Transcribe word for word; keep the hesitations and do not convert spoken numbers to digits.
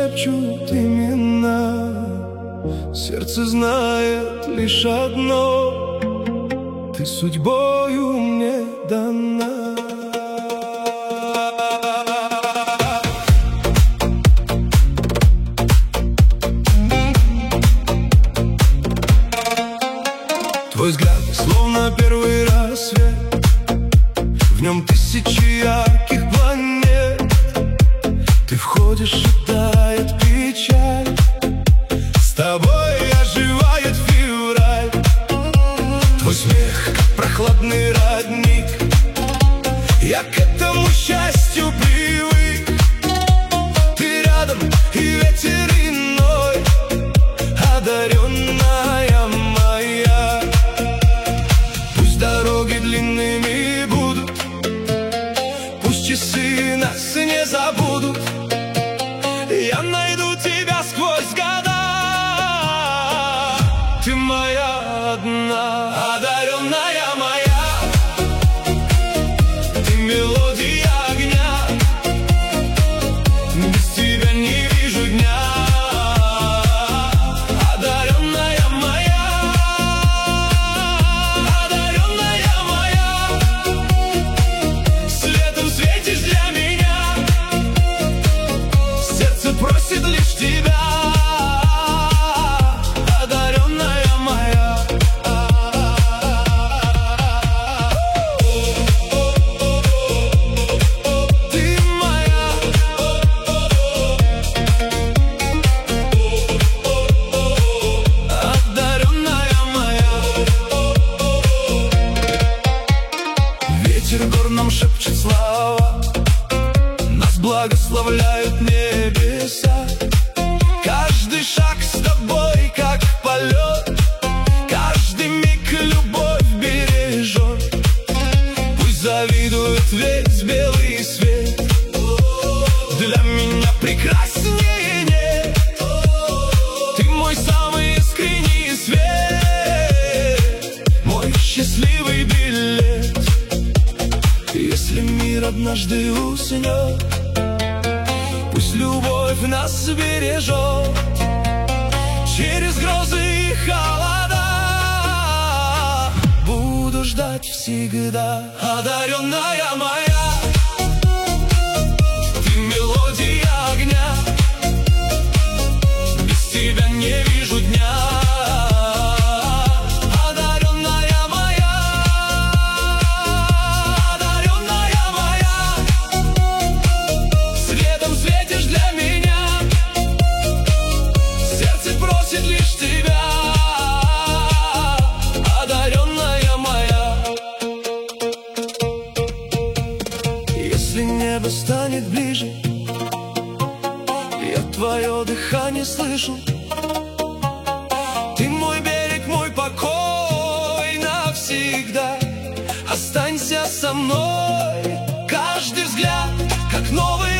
шепчут имена. Сердце знает лишь одно: ты судьбою мне дана. Твой взгляд словно первый рассвет, в нем тысячи ярких планет. Ты входишь, и тает печаль, с тобой оживает февраль. Твой смех, как прохладный родник, я к этому счастью привык. Ты рядом, и ветер иной, одаренная моя. Пусть дороги длинными будут, пусть часы нас не забудут, я найду тебя сквозь года. Ты моя одна, одаренная моя. Ты мелодия огня, без тебя не вижу дня. Одаренная моя, одаренная моя. Светом светишь для меня, сердце просит лишь тебя. Одаренная моя. Ты моя. Одаренная моя. Ветер гор нам шепчет слова, нас благословляют небеса. Каждый шаг с тобой, как полет, каждый миг любовь бережет. Пусть завидует весь белый свет, для меня прекраснее нет. Ты мой самый искренний свет, мой счастливый билет. Если мир однажды уснет, пусть любовь нас бережет. Через грозы и холода буду ждать всегда. Одаренная моя, ты мелодия огня, без тебя не вижу дня. Одаренная моя, одаренная моя. Светом светишь для меня, сердце просит лишь тебя. Одаренная моя. Если небо станет ближе, я твое дыхание слышу. Ты мой берег, мой покой навсегда. Останься со мной, каждый взгляд, как новый